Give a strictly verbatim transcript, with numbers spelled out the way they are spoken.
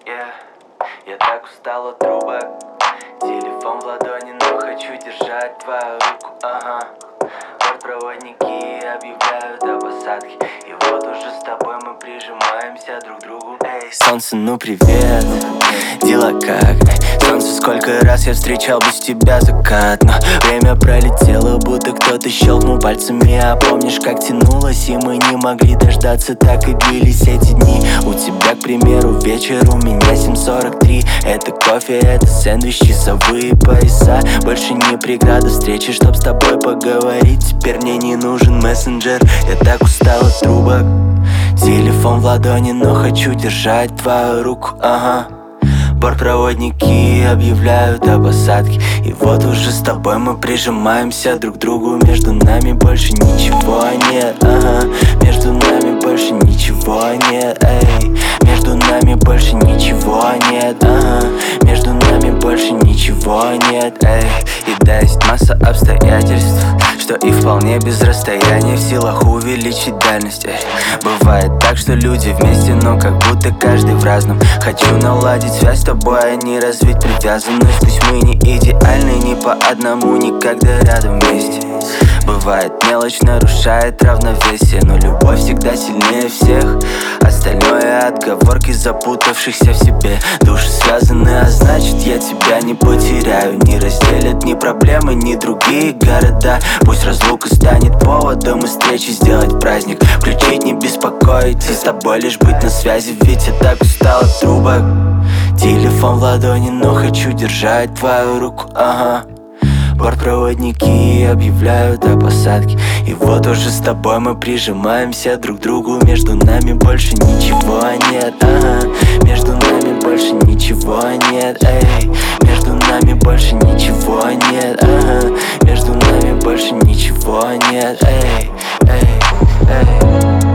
Yeah. Я так устал от трубок, телефон в ладони, но хочу держать твою руку, ага. Бортпроводники объявляют о посадке, и вот уже с тобой мы прижимаемся друг к другу. Эй, солнце, ну привет, дела как? Солнце, сколько раз я встречал без тебя закат, но время пролетело, будто кто-то щелкнул пальцами. А помнишь, как тянулось, и мы не могли дождаться, так и длились эти дни. У тебя, к примеру, вечер, у меня семь сорок три. Это кофе, это сэндвич, часовые пояса. Больше не преграда встречи, чтоб с тобой поговорить. Теперь мне не нужен мессенджер, я так устал от трубок. Телефон в ладони, но хочу держать твою руку, ага. Бортпроводники объявляют о посадке, и вот уже с тобой мы прижимаемся друг к другу. Между нами больше ничего нет, ага. Между нами больше ничего нет, эй. Между нами больше ничего нет, ага. Между нами больше ничего нет, эй. И да, есть масса обстоятельств, что и вполне без расстояния в силах увеличить дальность, эй. Бывает так, что люди вместе, но как будто каждый в разном. Хочу наладить связь с тобой, а не развить привязанность. Пусть мы не идеальны ни по одному, никогда рядом вместе. Бывает, мелочь нарушает равновесие, но любовь всегда сильнее всех. Остальное отговорки запутавшихся в себе. Души связаны, а значит я тебя не потеряю. Не разделят ни проблемы, ни другие города. Пусть разлука станет поводом и встречи сделать праздник. Включить, не беспокоить и с тобой лишь быть на связи. Ведь я так устал от трубок. Телефон в ладони, но хочу держать твою руку, ага. Бортпроводники объявляют о посадке, и вот уже с тобой мы прижимаемся друг к другу. Между нами больше ничего нет, ага. Между нами больше ничего нет, эй. Между нами больше ничего нет, ага. Между нами больше ничего нет, эй, эй, эй.